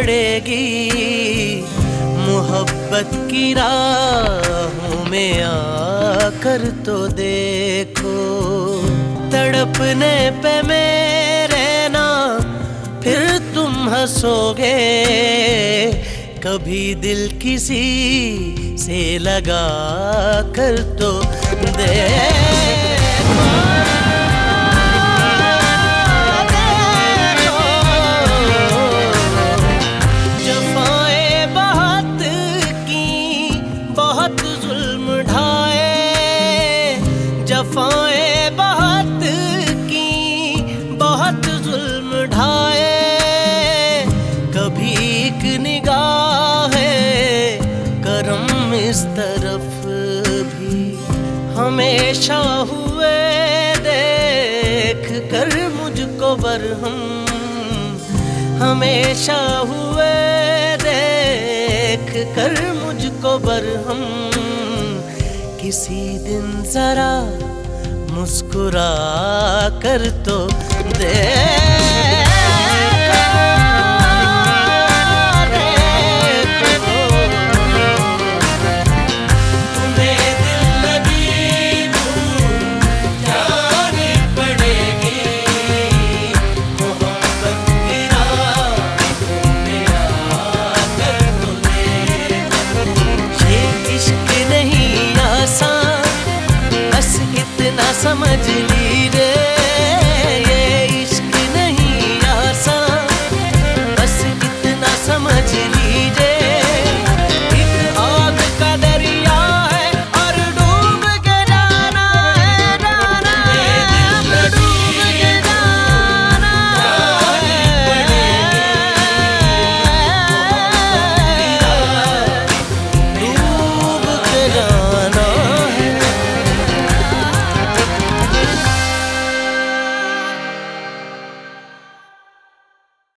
पड़ेगी। मोहब्बत की राहों में आकर तो देखो, तड़पने पे मेरे ना फिर तुम हंसोगे। कभी दिल किसी से लगा कर तो देखो। जफाएं बहुत की, बहुत जुल्म ढाए। जफाएं बहुत की, बहुत जुल्म ढाए। कभी एक निगाह करम इस तरफ भी हमेशा हुए देख कर मुझको बरहम। हमेशा हुए देख कर मुझको बरहम। किसी दिन जरा मुस्कुरा कर तो दे।